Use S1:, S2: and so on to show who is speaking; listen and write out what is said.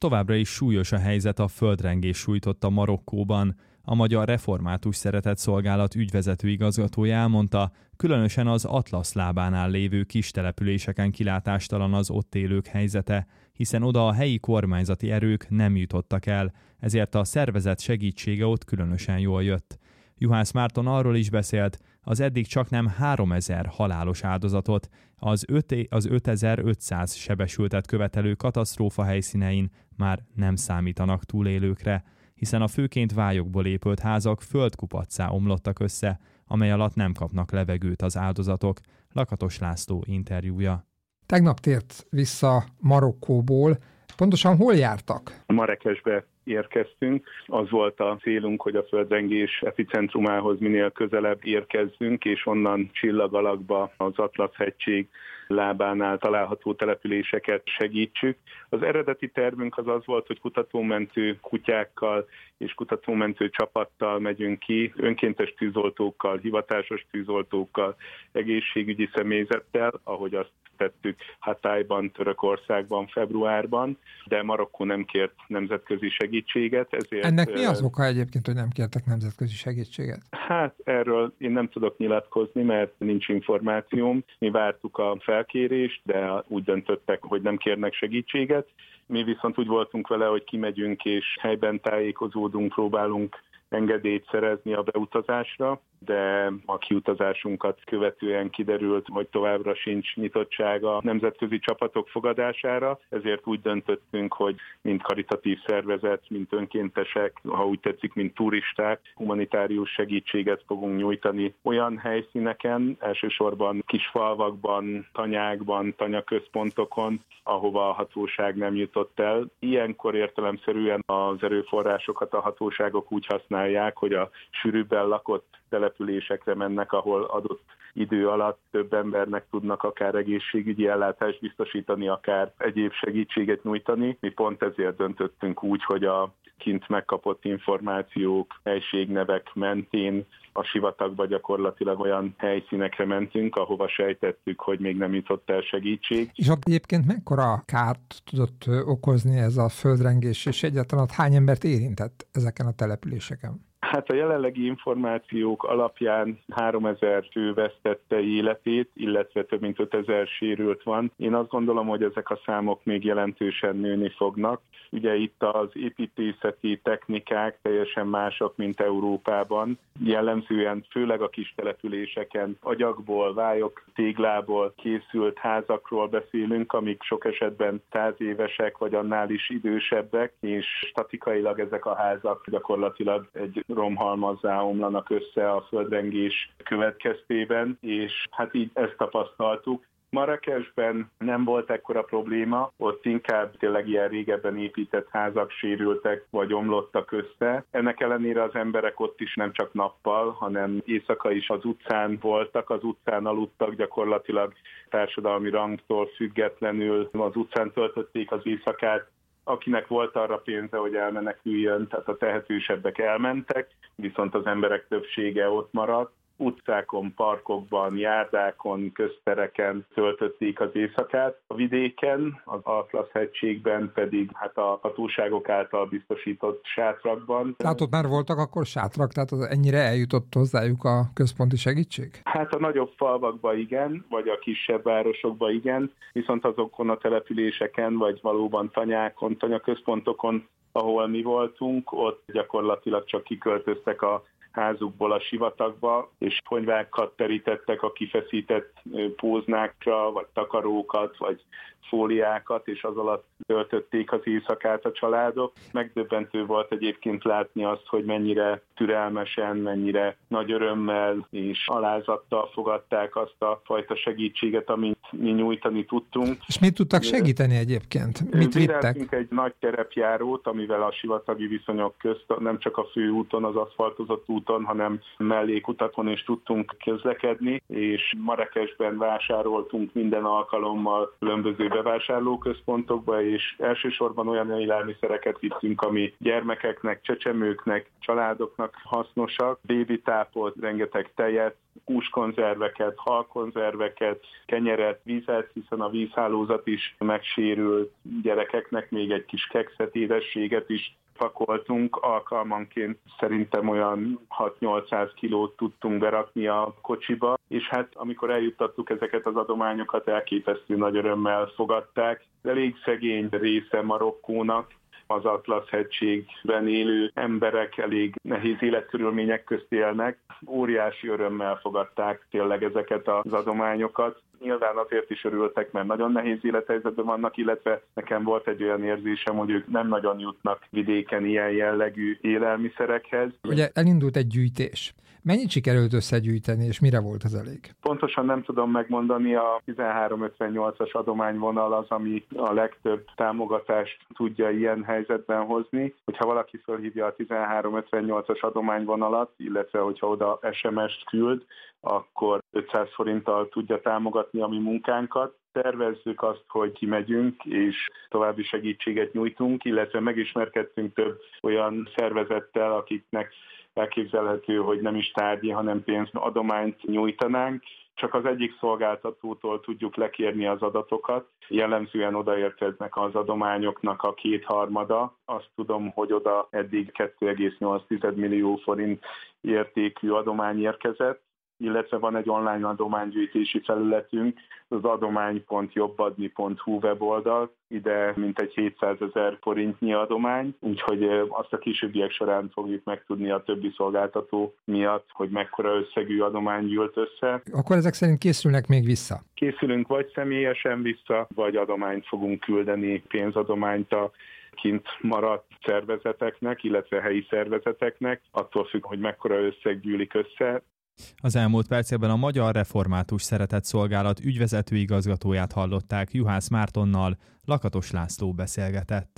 S1: továbbra is súlyos a helyzet a földrengés sújtotta Marokkóban. A Magyar Református Szeretetszolgálat ügyvezető igazgatója elmondta, különösen az Atlasz lábánál lévő kis településeken kilátástalan az ott élők helyzete, hiszen oda a helyi kormányzati erők nem jutottak el, ezért a szervezet segítsége ott különösen jól jött. Juhász Márton arról is beszélt, az eddig csaknem 3000 halálos áldozatot, az 5500 sebesültet követelő katasztrófa helyszínein már nem számítanak túlélőkre, hiszen a főként vályokból épült házak földkupaccá omlottak össze, amely alatt nem kapnak levegőt az áldozatok. Lakatos László interjúja.
S2: Tegnap tért vissza Marokkóból. Pontosan hol jártak?
S3: Marrákesbe érkeztünk. Az volt a célunk, hogy a földrengés epicentrumához minél közelebb érkezzünk, és onnan csillag alakba az Atlasz-hegység lábánál található településeket segítsük. Az eredeti tervünk az volt, hogy kutatómentő kutyákkal és kutatómentő csapattal megyünk ki, önkéntes tűzoltókkal, hivatásos tűzoltókkal, egészségügyi személyzettel, ahogy azt tettük Hatayban, Törökországban, februárban, de Marokkó nem kért nemzetközi segítséget. Ezért
S2: ennek mi az oka egyébként, hogy nem kértek nemzetközi segítséget?
S3: Hát erről én nem tudok nyilatkozni, mert nincs információm. Mi vártuk a felkérést, de úgy döntöttek, hogy nem kérnek segítséget. Mi viszont úgy voltunk vele, hogy kimegyünk és helyben tájékozódunk, próbálunk engedélyt szerezni a beutazásra, de a kiutazásunkat követően kiderült, hogy továbbra sincs nyitottsága a nemzetközi csapatok fogadására, ezért úgy döntöttünk, hogy mint karitatív szervezet, mint önkéntesek, ha úgy tetszik, mint turisták, humanitárius segítséget fogunk nyújtani olyan helyszíneken, elsősorban kisfalvakban, tanyákban, tanyaközpontokon, ahova a hatóság nem jutott el. Ilyenkor értelemszerűen az erőforrásokat a hatóságok úgy használják, hogy a sűrűbben lakott településekre mennek, ahol adott idő alatt több embernek tudnak akár egészségügyi ellátást biztosítani, akár egyéb segítséget nyújtani. Mi pont ezért döntöttünk úgy, hogy a kint megkapott információk, helységnevek mentén a sivatagba gyakorlatilag olyan helyszínekre mentünk, ahova sejtettük, hogy még nem jutott el segítség.
S2: És ott egyébként mekkora kárt tudott okozni ez a földrengés, és egyáltalán hány embert érintett ezeken a településeken?
S3: Hát a jelenlegi információk alapján 3000 fő vesztette életét, illetve több mint 5000 sérült van. Én azt gondolom, hogy ezek a számok még jelentősen nőni fognak. Ugye itt az építészeti technikák teljesen mások, mint Európában. Jellemzően főleg a kis településeken agyagból, vályok, téglából készült házakról beszélünk, amik sok esetben 100 évesek vagy annál is idősebbek, és statikailag ezek a házak gyakorlatilag egy romhalmazzá omlanak össze a földrengés következtében, és hát így ezt tapasztaltuk. Marrákesben nem volt ekkora probléma, ott inkább tényleg ilyen régebben épített házak sérültek, vagy omlottak össze. Ennek ellenére az emberek ott is nem csak nappal, hanem éjszaka is az utcán voltak, az utcán aludtak, gyakorlatilag társadalmi rangtól függetlenül az utcán töltötték az éjszakát. Akinek volt arra pénze, hogy elmeneküljön, tehát a tehetősebbek elmentek, viszont az emberek többsége ott maradt. Utcákon, parkokban, járdákon, köztereken töltötték az éjszakát. A vidéken, az Atlasz-hegységben pedig hát a hatóságok által biztosított sátrakban.
S2: Tehát ott már voltak akkor sátrak, tehát az ennyire eljutott hozzájuk a központi segítség?
S3: Hát a nagyobb falvakban igen, vagy a kisebb városokban igen, viszont azokon a településeken, vagy valóban tanyákon, tanyaközpontokon, ahol mi voltunk, ott gyakorlatilag csak kiköltöztek a házukból a sivatagba, és ponyvákat terítettek a kifeszített póznákra, vagy takarókat, vagy fóliákat, és az alatt töltötték az éjszakát a családok. Megdöbbentő volt egyébként látni azt, hogy mennyire türelmesen, mennyire nagy örömmel és alázattal fogadták azt a fajta segítséget, amit mi nyújtani tudtunk.
S2: És mit tudtak segíteni egyébként? Mit vittek?
S3: Egy nagy terepjárót, amivel a sivatagi viszonyok közt nem csak a főúton, az aszfaltozott úton, hanem mellékutakon is tudtunk közlekedni, és Marrákesben vásároltunk minden alkalommal különböző bevásárlóközpontokba, és elsősorban olyan élelmiszereket vittünk, ami gyermekeknek, csecsemőknek, családoknak hasznosak. Bébitápot, rengeteg tejet, húskonzerveket, halkonzerveket, kenyeret, vizet, hiszen a vízhálózat is megsérült, gyerekeknek még egy kis kekszet, édességet is pakoltunk, alkalmanként szerintem olyan 6-800 kilót tudtunk berakni a kocsiba, és hát amikor eljuttattuk ezeket az adományokat, elképesztő nagy örömmel fogadták. Elég szegény része Marokkónak, az Atlasz-hegységben élő emberek elég nehéz életkörülmények közt élnek. Óriási örömmel fogadták tényleg ezeket az adományokat. Nyilván azért is örültek, mert nagyon nehéz élethelyzetben vannak, illetve nekem volt egy olyan érzésem, hogy ők nem nagyon jutnak vidéken ilyen jellegű élelmiszerekhez.
S2: Ugye elindult egy gyűjtés. Mennyit sikerült összegyűjteni, és mire volt az elég?
S3: Pontosan nem tudom megmondani, a 1358-as adományvonal az, ami a legtöbb támogatást tudja ilyen helyzetben hozni. Hogyha valaki felhívja a 1358-as adományvonalat, illetve hogyha oda SMS-t küld, akkor 500 forinttal tudja támogatni a mi munkánkat. Tervezzük azt, hogy kimegyünk, és további segítséget nyújtunk, illetve megismerkedtünk több olyan szervezettel, akiknek elképzelhető, hogy nem is tárgyi, hanem pénzadományt nyújtanánk. Csak az egyik szolgáltatótól tudjuk lekérni az adatokat. Jellemzően odaérkeznek az adományoknak a 2/3. Azt tudom, hogy oda eddig 2,8 millió forint értékű adomány érkezett, illetve van egy online adománygyűjtési felületünk, az adomány.jobbadni.hu weboldal, ide mintegy 700 000 forintnyi adomány, úgyhogy azt a későbbiek során fogjuk megtudni a többi szolgáltató miatt, hogy mekkora összegű adomány gyűlt össze.
S2: Akkor ezek szerint készülnek még vissza?
S3: Készülünk vagy személyesen vissza, vagy adományt fogunk küldeni, pénzadományt a kint maradt szervezeteknek, illetve helyi szervezeteknek, attól függ, hogy mekkora összeg gyűlik össze.
S1: Az elmúlt percekben a Magyar Református Szeretetszolgálat ügyvezető igazgatóját hallották, Juhász Mártonnal Lakatos László beszélgetett.